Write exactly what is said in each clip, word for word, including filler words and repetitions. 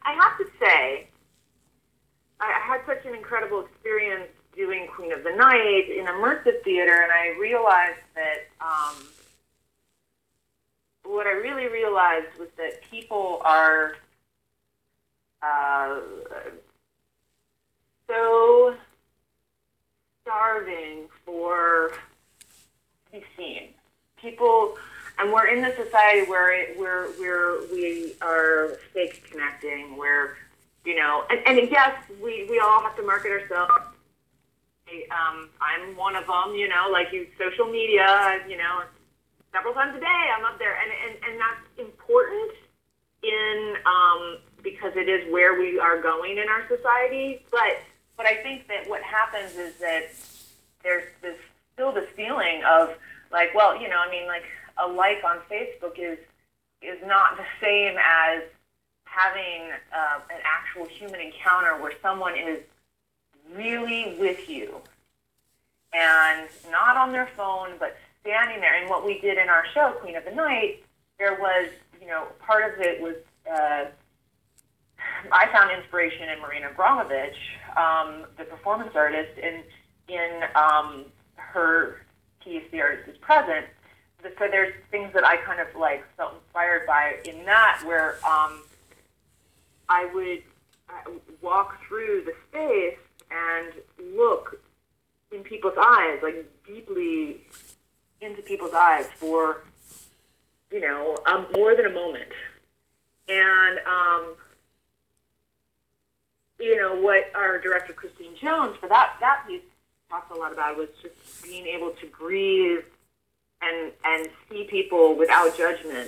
I have to say, I, I had such an incredible experience doing Queen of the Night in immersive theater, and I realized that um, what I really realized was that people are uh, so starving for to be seen. People, and we're in this society where it, where where we are fake connecting, where you know, and, and yes, we we all have to market ourselves. Um, I'm one of them, you know, like you, social media, you know, several times a day I'm up there, and and, and that's important in um, because it is where we are going in our society. But but I think that what happens is that there's this still this feeling of like, well, you know, I mean, like a like on Facebook is is not the same as having uh, an actual human encounter where someone is really with you and not on their phone, but standing there. And what we did in our show, Queen of the Night, there was, you know, part of it was, uh, I found inspiration in Marina Abramovich, um, the performance artist, in, in um, her piece, The Artist is Present. So there's things that I kind of like felt inspired by in that, where um, I would walk through the space and look in people's eyes, like deeply into people's eyes for, you know, um, more than a moment. And, um, you know, what our director, Christine Jones, for that, that piece talked a lot about was just being able to breathe and, and see people without judgment.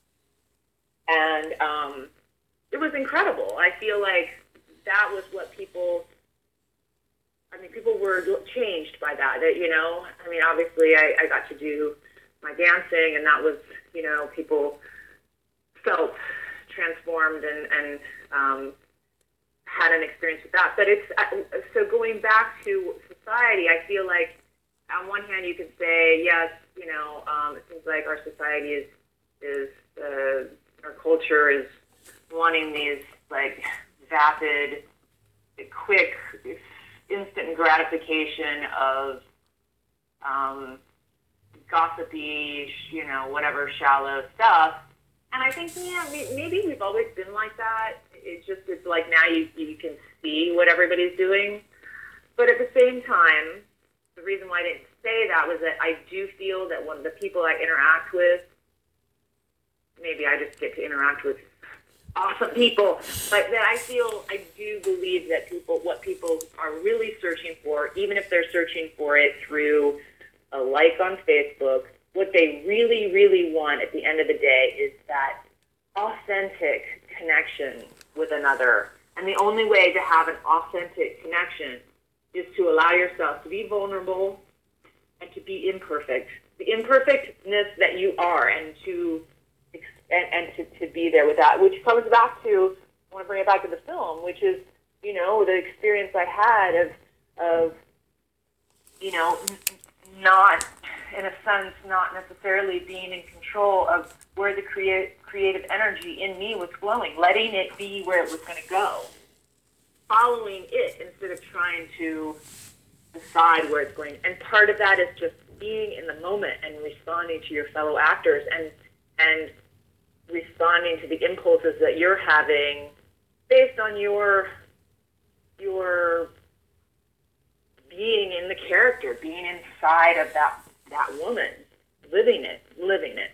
And um, it was incredible. I feel like that was what people... I mean, people were changed by that, that, you know, I mean, obviously I, I got to do my dancing, and that was, you know, people felt transformed and, and um, had an experience with that. But it's, uh, so going back to society, I feel like on one hand you can say, yes, you know, um, it seems like our society is, is uh, our culture is wanting these, like, vapid, quick, instant gratification of um, gossipy, you know, whatever shallow stuff. And I think, yeah, maybe we've always been like that. It's just, it's like now you, you can see what everybody's doing. But at the same time, the reason why I didn't say that was that I do feel that when the people I interact with, maybe I just get to interact with awesome people, but that I feel, I do believe that people, what people are really searching for, even if they're searching for it through a like on Facebook, what they really, really want at the end of the day is that authentic connection with another. And the only way to have an authentic connection is to allow yourself to be vulnerable and to be imperfect. The imperfectness that you are, and to And, and to, to be there with that, which comes back to, I want to bring it back to the film, which is, you know, the experience I had of, of you know, not, in a sense, not necessarily being in control of where the create, creative energy in me was flowing, letting it be where it was going to go, following it instead of trying to decide where it's going. And part of that is just being in the moment and responding to your fellow actors and and responding to the impulses that you're having based on your your being in the character, being inside of that that woman, living it, living it.